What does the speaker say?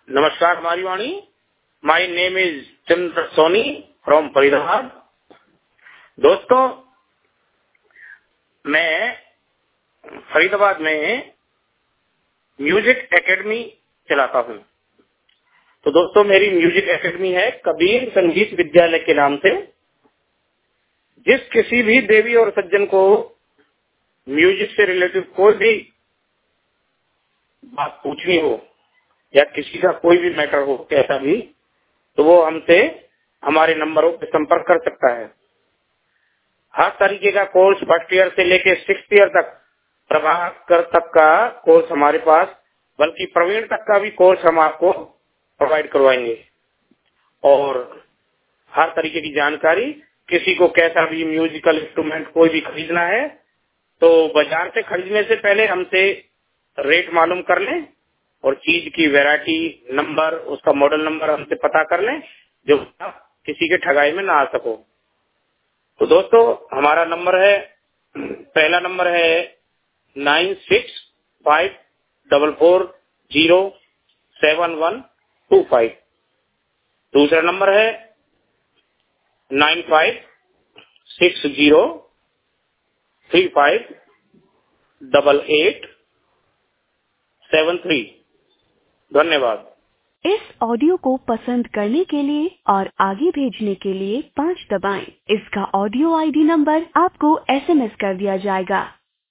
नमस्कार हमारी वाणी। My name is Chandra Soni from Faridabad. दोस्तों, मैं फरीदाबाद में म्यूजिक एकेडमी चलाता हूँ। तो दोस्तों, मेरी म्यूजिक एकेडमी है कबीर संगीत विद्यालय के नाम से। जिस किसी भी देवी और सज्जन को म्यूजिक से रिलेटेड कोई भी बात पूछनी हो या किसी का कोई भी मैटर हो कैसा भी, तो वो हमसे हमारे नंबरों पर संपर्क कर सकता है। हर तरीके का कोर्स फर्स्ट ईयर से लेके 6th ईयर तक, प्रभाकर तक का कोर्स हमारे पास, बल्कि प्रवीण तक का भी कोर्स हम आपको प्रोवाइड करवाएंगे। और हर तरीके की जानकारी, किसी को कैसा भी म्यूजिकल इंस्ट्रूमेंट कोई भी खरीदना है तो बाजार से खरीदने से पहले हमसे रेट मालूम कर लें और चीज की वैरायटी, नंबर, उसका मॉडल नंबर हमसे पता कर लें, जो किसी के ठगाई में ना आ सको। तो दोस्तों, हमारा नंबर है, पहला नंबर है 9654407125। दूसरा नंबर है 9560358873। धन्यवाद। इस ऑडियो को पसंद करने के लिए और आगे भेजने के लिए 5 दबाएं। इसका ऑडियो आईडी नंबर आपको SMS कर दिया जाएगा।